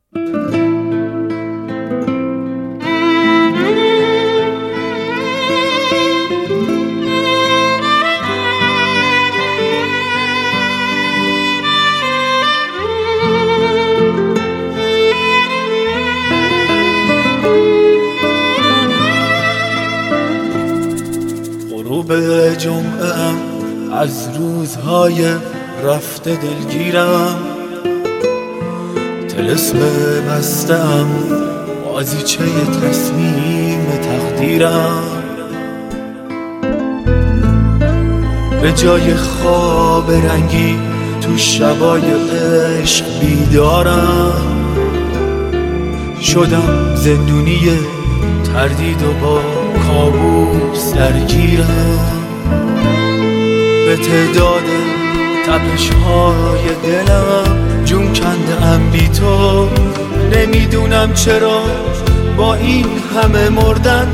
غروب جمعه‌ام از روزهای رفته دلگیرم، طلسم بسته‌ام بازیچه تصمیم تقدیرم. به جای خواب رنگی تو شبای عشق بیدارم، شدم زندونی تردید و با کابوس درگیرم. به تعداد تپش‌های دلم جون کنده ام بی تو، نمیدونم چرا با این همه مردن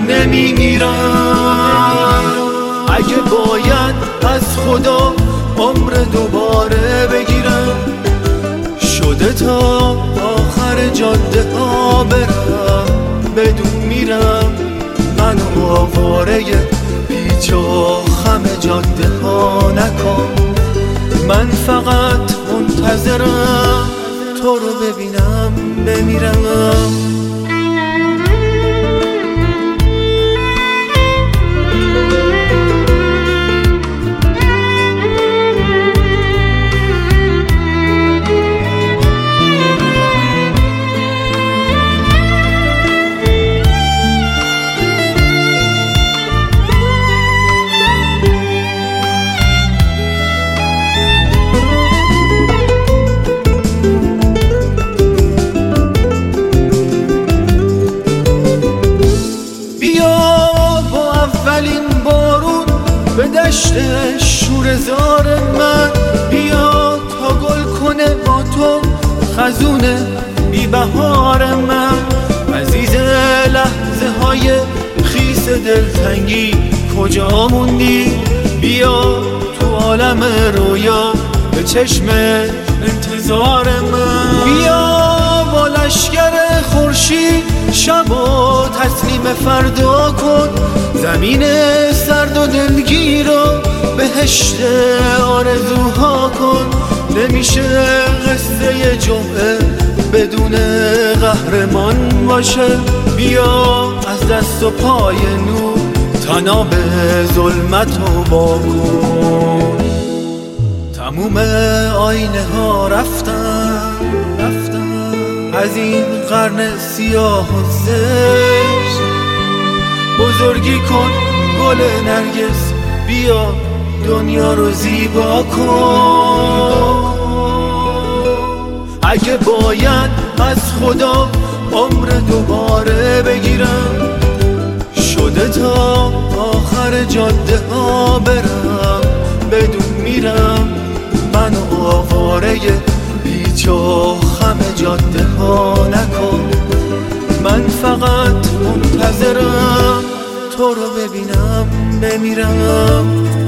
نمیمیرم. اگه باید از خدا عمر دوباره بگیرم، شده تا آخر جاده ها برم، بدون میرم منو آواره پیچ و خم جاده ها نکن. من فقط منتظرم تو رو ببینم بمیرم. به دشت شوره‌زار من بیا تا گل کنه با تو خزون بی بهار من. عزیز لحظه های خیس دلتنگی کجا موندی؟ بیا تو عالم رویا به چشم انتظار من. بیا با لشگر خورشید شبو تسلیم فردا کن، زمین سرد و دلگیر رو بهشت آرزوها کن. نمیشه قصه جمعه بدون قهرمان باشه. بیا از دست و پای نور تناب ظلمت رو باکن. تموم آینه ها رفتن از این قرن سیاه و زشت. بزرگی کن گل نرگس، بیا دنیا رو زیبا کن. اگه باید از خدا عمر دوباره بگیرم، شده تا آخر جاده ها برم، بدون میرم منو آواره پیچ و خم جاده ها نکن. من فقط منتظرم تو رو ببینم بمیرم.